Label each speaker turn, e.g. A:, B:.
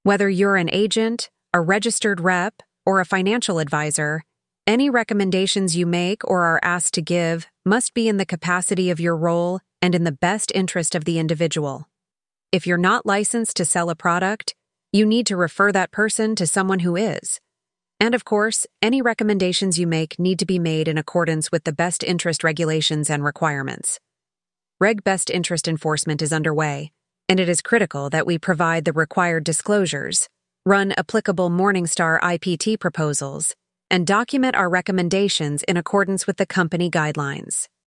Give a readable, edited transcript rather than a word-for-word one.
A: Whether you're an agent, a registered rep, or a financial advisor, any recommendations you make or are asked to give must be in the capacity of your role and in the best interest of the individual. If you're not licensed to sell a product, you need to refer that person to someone who is. And of course, any recommendations you make need to be made in accordance with the best interest regulations and requirements. Reg Best Interest Enforcement is underway, and it is critical that we provide the required disclosures, run applicable Morningstar IPT proposals, and document our recommendations in accordance with the company guidelines.